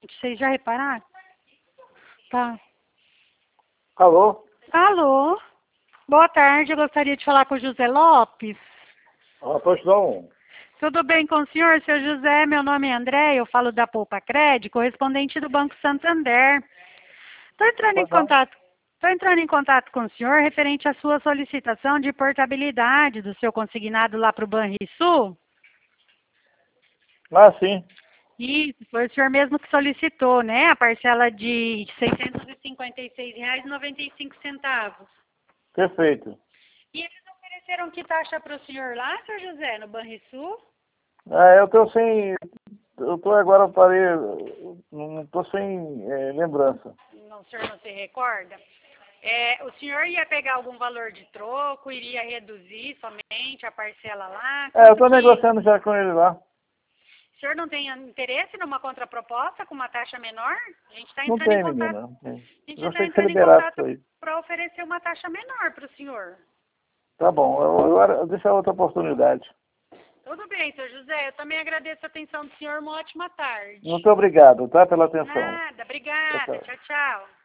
Vocês já repararam? Tá. Alô? Alô? Boa tarde, eu gostaria de falar com o José Lopes. Ah, pois não. Tudo bem com o senhor, seu José? Meu nome é André, eu falo da Poupa Cred, correspondente do Banco Santander. Estou entrando em Pois não. contato. Estou entrando em contato com o senhor referente à sua solicitação de portabilidade do seu consignado lá para o Banrisul. Ah, sim. Isso, foi o senhor mesmo que solicitou, né? A parcela de R$ 656,95. Perfeito. E eles ofereceram que taxa para o senhor lá, seu José, no Banrisul? Eu tô sem... Eu tô agora, parei... Não tô sem lembrança. Não, o senhor não se recorda? O senhor ia pegar algum valor de troco, iria reduzir somente a parcela lá? Eu tô negociando já com ele lá. O senhor não tem interesse numa contraproposta com uma taxa menor? A gente está Não entrando em tem, contato. menina. Não tem. A gente Eu está achei que você entrando em liberasse isso contato aí. para oferecer uma taxa menor para o senhor. Tá bom. Eu deixar outra oportunidade. Tudo bem, seu José. Eu também agradeço a atenção do senhor. Uma ótima tarde. Muito obrigado, tá? Pela atenção. Nada. Tchau, Obrigada. tchau. Tchau, tchau.